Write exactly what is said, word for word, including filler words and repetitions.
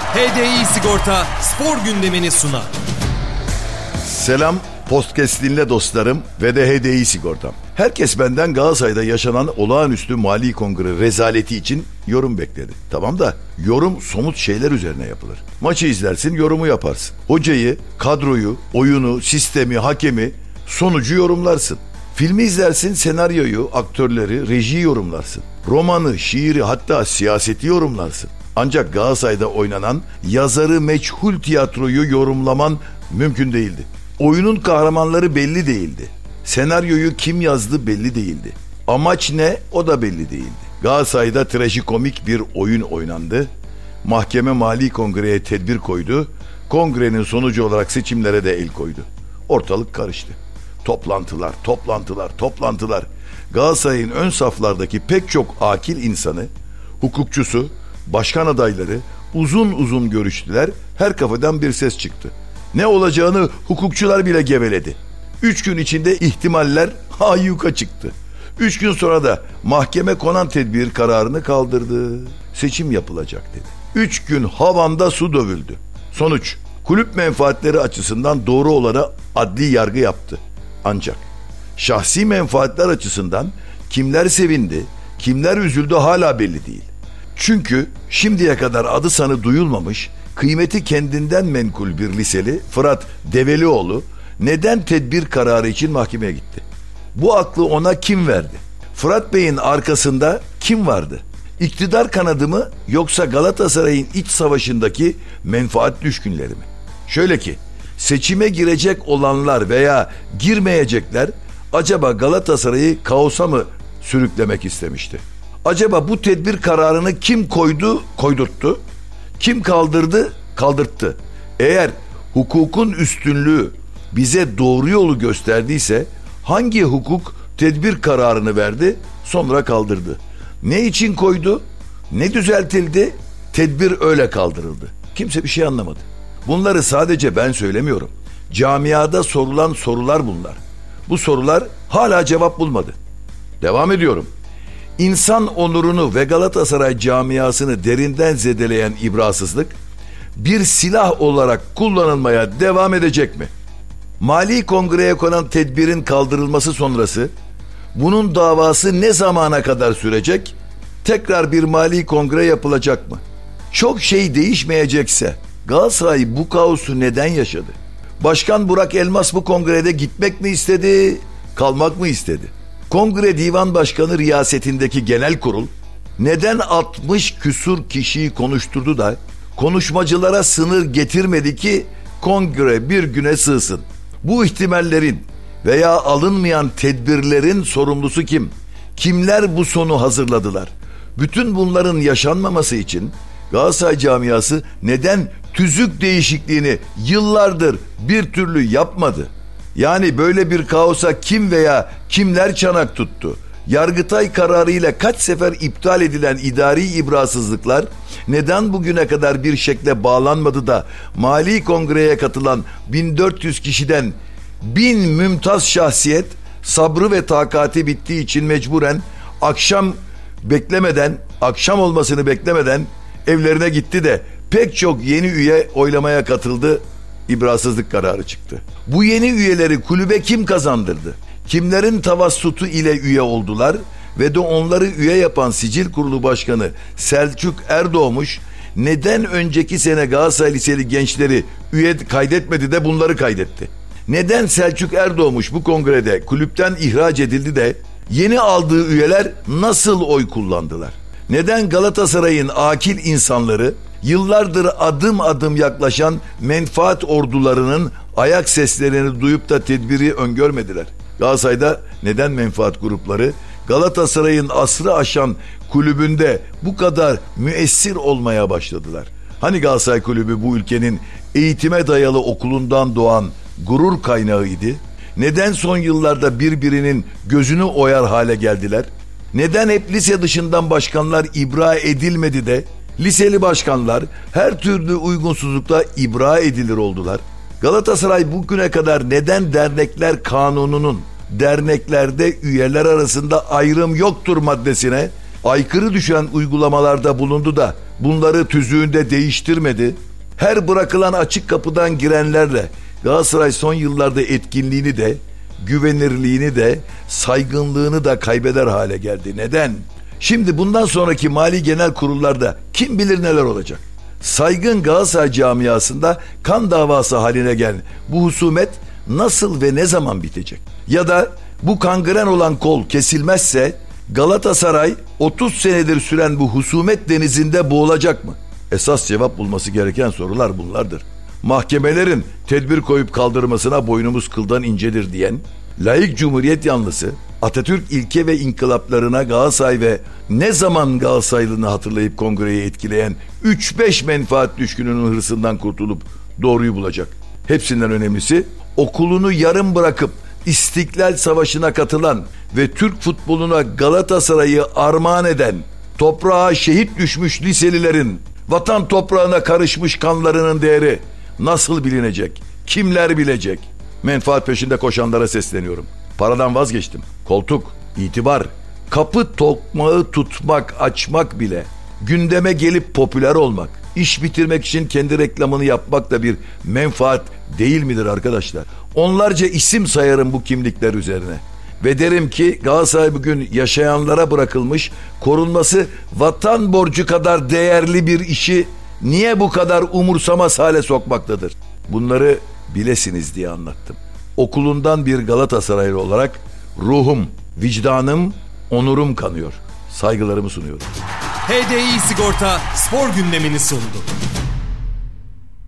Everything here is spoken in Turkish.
H D I Sigorta spor gündemini sunar. Selam podcast dinle dostlarım ve de H D I Sigortam. Herkes benden Galatasaray'da yaşanan olağanüstü mali kongre rezaleti için yorum bekledi. Tamam da yorum somut şeyler üzerine yapılır. Maçı izlersin, yorumu yaparsın. Hocayı, kadroyu, oyunu, sistemi, hakemi, sonucu yorumlarsın. Filmi izlersin, senaryoyu, aktörleri, rejiyi yorumlarsın. Romanı, şiiri, hatta siyaseti yorumlarsın. Ancak Galatasaray'da oynanan yazarı meçhul tiyatroyu yorumlaman mümkün değildi. Oyunun kahramanları belli değildi. Senaryoyu kim yazdı belli değildi. Amaç ne o da belli değildi. Galatasaray'da trajikomik bir oyun oynandı. Mahkeme mali kongreye tedbir koydu. Kongrenin sonucu olarak seçimlere de el koydu. Ortalık karıştı. Toplantılar, toplantılar, toplantılar. Galatasaray'ın ön saflardaki pek çok akil insanı, hukukçusu, başkan adayları uzun uzun görüştüler. Her kafadan bir ses çıktı. Ne olacağını hukukçular bile geveledi. Üç gün içinde ihtimaller hayyuka çıktı. Üç gün sonra da mahkeme konan tedbir kararını kaldırdı. Seçim yapılacak dedi. Üç gün havanda su dövüldü. Sonuç, kulüp menfaatleri açısından doğru olanı adli yargı yaptı. Ancak şahsi menfaatler açısından kimler sevindi, kimler üzüldü hala belli değil. Çünkü şimdiye kadar adı sanı duyulmamış, kıymeti kendinden menkul bir liseli Fırat Develioğlu neden tedbir kararı için mahkemeye gitti? Bu aklı ona kim verdi? Fırat Bey'in arkasında kim vardı? İktidar kanadı mı yoksa Galatasaray'ın iç savaşındaki menfaat düşkünleri mi? Şöyle ki, seçime girecek olanlar veya girmeyecekler acaba Galatasaray'ı kaosa mı sürüklemek istemişti? Acaba bu tedbir kararını kim koydu, koydurttu? Kim kaldırdı, kaldırttı? Eğer hukukun üstünlüğü bize doğru yolu gösterdiyse hangi hukuk tedbir kararını verdi, sonra kaldırdı? Ne için koydu? Ne düzeltildi? Tedbir öyle kaldırıldı. Kimse bir şey anlamadı. Bunları sadece ben söylemiyorum. Camiada sorulan sorular bunlar. Bu sorular hala cevap bulmadı. Devam ediyorum. İnsan onurunu ve Galatasaray camiasını derinden zedeleyen ibrasızlık bir silah olarak kullanılmaya devam edecek mi? Mali kongreye konan tedbirin kaldırılması sonrası bunun davası ne zamana kadar sürecek? Tekrar bir mali kongre yapılacak mı? Çok şey değişmeyecekse Galatasaray bu kaosu neden yaşadı? Başkan Burak Elmas bu kongrede gitmek mi istedi, kalmak mı istedi? Kongre Divan Başkanı riyasetindeki genel kurul neden altmış küsur kişiyi konuşturdu da konuşmacılara sınır getirmedi ki kongre bir güne sığsın? Bu ihtimallerin veya alınmayan tedbirlerin sorumlusu kim? Kimler bu sonu hazırladılar? Bütün bunların yaşanmaması için Galatasaray camiası neden tüzük değişikliğini yıllardır bir türlü yapmadı? Yani böyle bir kaosa kim veya kimler çanak tuttu? Yargıtay kararıyla kaç sefer iptal edilen idari ibrasızlıklar neden bugüne kadar bir şekle bağlanmadı da mali kongreye katılan bin dört yüz kişiden bin mümtaz şahsiyet sabrı ve takati bittiği için mecburen akşam beklemeden, akşam olmasını beklemeden evlerine gitti de pek çok yeni üye oylamaya katıldı. İbrasızlık kararı çıktı. Bu yeni üyeleri kulübe kim kazandırdı? Kimlerin tavassutu ile üye oldular ve de onları üye yapan Sicil Kurulu Başkanı Selçuk Erdoğmuş neden önceki sene Galatasaray Liseli gençleri üye kaydetmedi de bunları kaydetti? Neden Selçuk Erdoğmuş bu kongrede kulüpten ihraç edildi de yeni aldığı üyeler nasıl oy kullandılar? Neden Galatasaray'ın akil insanları yıllardır adım adım yaklaşan menfaat ordularının ayak seslerini duyup da tedbiri öngörmediler? Galatasaray'da neden menfaat grupları Galatasaray'ın asrı aşan kulübünde bu kadar müessir olmaya başladılar? Hani Galatasaray Kulübü bu ülkenin eğitime dayalı okulundan doğan gurur kaynağıydı? Neden son yıllarda birbirinin gözünü oyar hale geldiler? Neden hep lise dışından başkanlar ibra edilmedi de liseli başkanlar her türlü uygunsuzlukla ibra edilir oldular? Galatasaray bugüne kadar neden dernekler kanununun derneklerde üyeler arasında ayrım yoktur maddesine aykırı düşen uygulamalarda bulundu da bunları tüzüğünde değiştirmedi. Her bırakılan açık kapıdan girenlerle Galatasaray son yıllarda etkinliğini de, güvenirliğini de, saygınlığını da kaybeder hale geldi. Neden? Şimdi bundan sonraki mali genel kurullarda kim bilir neler olacak. Saygın Galatasaray camiasında kan davası haline gelen bu husumet nasıl ve ne zaman bitecek? Ya da bu kangren olan kol kesilmezse Galatasaray otuz senedir süren bu husumet denizinde boğulacak mı? Esas cevap bulması gereken sorular bunlardır. Mahkemelerin tedbir koyup kaldırmasına boynumuz kıldan incedir diyen laik cumhuriyet yanlısı, Atatürk ilke ve inkılaplarına Galatasaray ve ne zaman Galatasaraylılığını hatırlayıp kongreyi etkileyen üç beş menfaat düşkününün hırsından kurtulup doğruyu bulacak. Hepsinden önemlisi okulunu yarım bırakıp İstiklal Savaşı'na katılan ve Türk futboluna Galatasaray'ı armağan eden, toprağa şehit düşmüş liselilerin vatan toprağına karışmış kanlarının değeri nasıl bilinecek? Kimler bilecek? Menfaat peşinde koşanlara sesleniyorum. Paradan vazgeçtim. Koltuk, itibar, kapı tokmağı tutmak, açmak bile, gündeme gelip popüler olmak, iş bitirmek için kendi reklamını yapmak da bir menfaat değil midir arkadaşlar? Onlarca isim sayarım bu kimlikler üzerine. Ve derim ki Galatasaray bugün yaşayanlara bırakılmış, korunması vatan borcu kadar değerli bir işi niye bu kadar umursamaz hale sokmaktadır? Bunları bilesiniz diye anlattım. Okulundan bir Galatasaraylı olarak ruhum, vicdanım, onurum kanıyor. Saygılarımı sunuyorum. H D I Sigorta spor gündemini sundu.